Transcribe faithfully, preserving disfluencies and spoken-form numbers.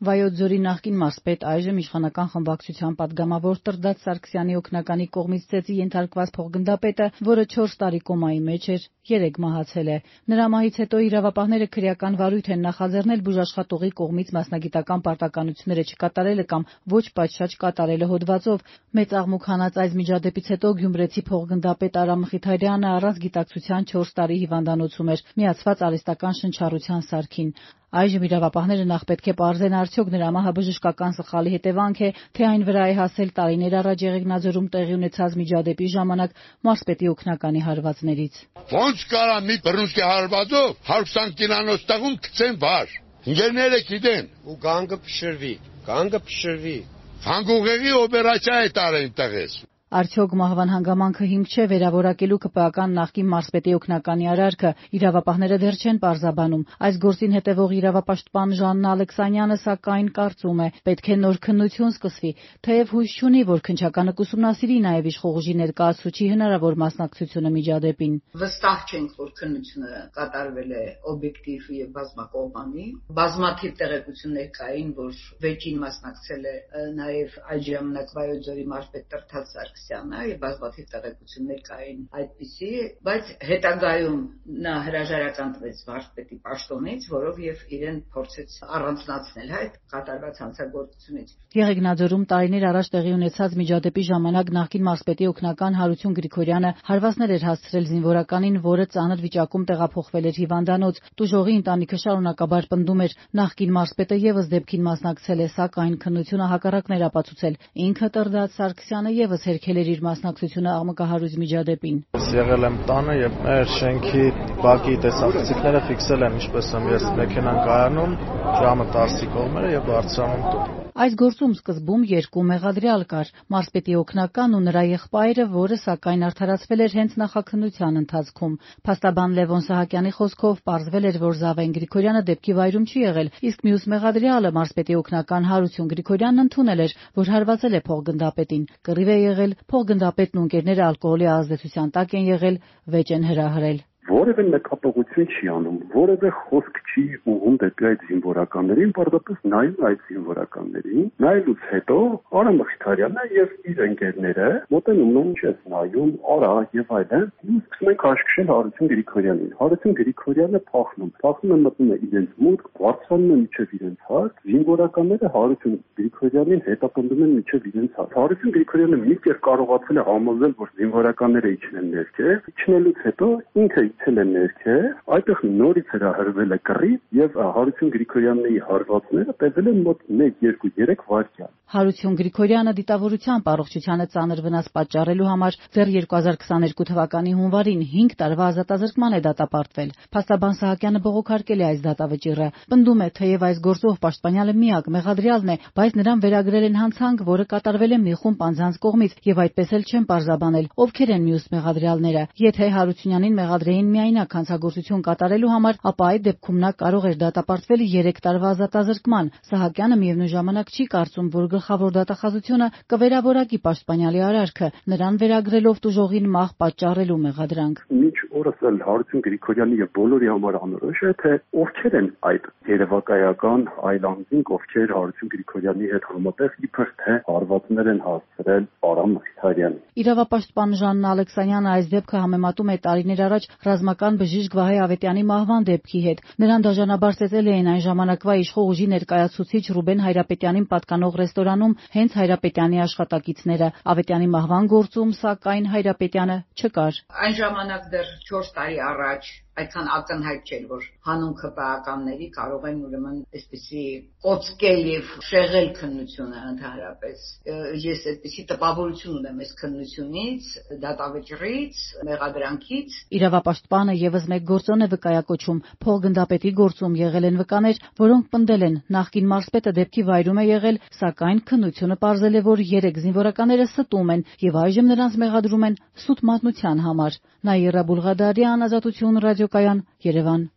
Վայոց ձորի նախկին մարզպետ, այժմ իշխանական խմբակցության պատգամավոր Տրդատ Սարգսյանի օգնականի կողմից ծեծի ենթարկված փոխգնդապետը, որը չորս տարի կոմայի մեջ էր, երեկ մահացել է։ Նրա մահից հետո իրավապահները քրեական վարույթ են նախաձեռնել բուժաշխատողի կողմից մասնագիտական պարտականությունները չկատարելը կամ ոչ պատշաճ կատարելը հոդվածով։ Մեծ աղմուկ հանած այս միջադեպից հետո գյումրեցի փոխգնդապետ Արամ Մխիթարյանը առանց գիտակցության չորս տարի հիվանդանոցում էր, միացված արհեստական շնչառության սարքին։ Այժմ իրավապահները նախ պետք է պարզեն, արդյոք նրա մահը բժշկական սխալի հետևանք է, թե այն վրա է հասել տարիներ առաջ Եղեգնաձորում տեղի ունեցած միջադեպի ժամանակ մարզպետի օգնականի հարվածներից։ Ոնց կարա մի բռունցքի հարվածով հարյուր քսան կիլոանոց տղուն գցեն վար։ Ինժեները գիտեն ու գանգը փշրվի, գանգը փշրվի։ Հանգուղեղի օպերացիա է տարեն տղես։ Արդյոք մահվան հանգամանքը հիմք չէ վերավորակելու ԿՊԱ-կան նախկին մարզպետի օգնականի արարքը, իրավապահները դեռ չեն պարզաբանում։ Այս գործին հետևող իրավապաշտպան Ժաննա Ալեքսանյանը սակայն կարծում է, պետք է նոր քննություն սկսվի, թեև հույս չունի, որ քննչականը կուսումնասիրի նաև իշխողուժի ներկայացուցիչի հնարավոր մասնակցությունը միջադեպին։ Վստահ չենք, որ քննությունը կատարվել է օբյեկտիվ եւ բազմակողմանի։ Բազմաթիվ տեղեկություններ կային, որ վեճին մասնակցել է նաև այդ ժամանակ Վայոց ձորի մարզպետ Տրդատ Սարգսյանը եւ բազմաթիվ տեղեկություններ կային այդպիսի, բայց հետագայում նա հրաժարական տվեց մարզպետի պաշտոնից, որով եւ իրեն փորձեց առանձնացնել այդ կատարված հանցագործությունից։ Եղեգնաձորում տարիներ առաջ տեղի ունեցած միջադեպի ժամանակ նախկին մարզպետի օգնական Հարություն Գրիգորյանը հարվածներ էր հասցրել զինվորականին, որը ծանր վիճակում տեղափոխվել էր հիվանդանոց։ Տուժողի ընտանիքը շարունակաբար պնդում էր, նախկին մարզպետը եւս դեպքին մասնակցել է, սակայն քննությունը հակառակն էր ապացուցել։ Ինքը Տրդատ Սարգսյանը եւս հերքել էր իր մասնակցությունը աղմկահարույց միջադեպին։ Եղել եմ տանը եւ մեր շենքի բակի տեսախցիկները ֆիքսել եմ, ինչպես եմ ես մեքենան կայանում, ժամը տասի կողմերը եւ բարձրանում տուն։ Այս գործում սկզբում երկու մեղադրյալ կար՝ մարզպետի օգնական ու նրա եղբայրը, որը սակայն արդարացվել էր հենց նախաքննության ընթացքում։ Փաստաբան Լևոն Սահակյանի խոսքով պարզվել էր, որ Զավեն Գրիգորյանը դեպքի վայրում չի եղել, իսկ մյուս մեղադրյալը մարզպետի օգնական Հարություն Գրիգորյանն ընդունել էր, որ հարվածել է փոխգնդապետին։ Կռիվ է եղել, փոխգնդապետն ու ընկերները ալկոհոլի ազդեցության տակ են եղել, վեճ են հրահրել։ Որևէ նկատողություն չի անում, որևէ խոսք չի ուղղում դեպի այդ զինվորականներին, պարզապես նայում այդ զինվորականներին, նայելուց հետո Արամ Մխիթարյանը եւ իր ընկերները մոտենում են, չես նայում, արա եւ այլն, ու սկսում են քաշքշել Հարություն Գրիգորյանին։ Հարություն Գրիգորյանը փախնում, փախնում է մտնում է իրենց մուտք, բարձրանում է միջև իրենց հարկ, զինվորականները Հարություն Գրիգորյանին հետապնդում են միջև իրենց հարկ։ Հարություն Գրիգորյանը մի կերպ կարողացել է համոզել, որ զինվորականները իջնեն ներքև, իջնելուց հետո ինքը իջել է ներքև, այդտեղ նորից հրահրվել է կռիվ եւ Հարություն Գրիգորյանի հարվածները տևել են մոտ մեկ, երկու, երեք վայրկյան։ Հարություն Գրիգորյանը դիտավորությամբ առողջությանը ծանր վնաս պատճառելու համար դեռ երկու հազար քսաներկու թվականի հունվարին հինգ տարվա ազատազրկման է դատապարտվել։ Փաստաբան Սահակյանը բողոքարկել է այս դատավճիռը։ Պնդում է, թեև այս գործով պաշտպանյալը միակ մեղադրյալն է, բայց նրան վերագրել են հանցանք, որը կատարվել է մի խումբ անձանց կողմից եւ այդպես էլ չեն պարզաբանել ովքեր են մյուս մեղադրյալները։ Եթե Հարությունյանին մեղադրեին միայնակ հանցագործություն կատարելու համար, ապա այդ դեպքում նա կարող էր դատապարտվել երեք տարվա ազատազրկման։ Սահակյանը միևնույն ժամանակ չի կարծում, որ գլխավոր դատախազությունը կվերավորակի պաշտպանյալի արարքը, նրան վերագրելով տուժողին մահ պատճառելու մեղադրանք։ Մինչ օրս էլ Հարություն Գրիգորյանի եւ բոլորի համար անորոշ է, թե ովքեր են այդ երևակայական այլ անձինք, ովքեր Հարություն Գրիգորյանի հետ համատեղ իբր թե հարվածներ են հասցրել Արամ Մխիթարյանին։ Իրավապաշտպան Ժաննա Ալեքսանյանը այս դեպքը համեմատում է տարիներ առաջ ռազմական բժիշկ Վահե Ավետյանի մահվան դեպքի հետ։ Նրան դաժանաբար ծեծել էին այն ժամանակվա իշխող ուժի ներկայացուցիչ Ռուբեն Հայրապետյանին պատկանող ռեստորանում հենց Հայրապետյանի աշխատակիցները։ Ավետյանի մահվան գործում, սակայն, Հայրապետյանը չկար։ Այն ժամանակ դեռ չորս տարի առաջ այդքան ակնհայտ չէր, որ հանուն ԿՊԱ-ականների կարող են ուրեմն այսպեսի կոծկել եւ շեղել քննությունը ընդհանրապես։ Ես այդպեսի տպավորություն ունեմ այս քննությունից, դատավճռից, մեղադրանքից։ Իրավապաշտպանը եւս մեկ գործոն է վկայակոչում։ Փոխգնդապետի գործում եղել են վկաներ, որոնք պնդել են նախկին մարզպետը դեպքի վայրում է եղել, սակայն քննությունը պարզել է, որ երեք զինվորականները ստում են եւ այժմ նրանց մեղադրում են սուտ մատնության համար։ Նաիրա Բուլղադարյան, Ազատություն ռադիոկայան, Երևան։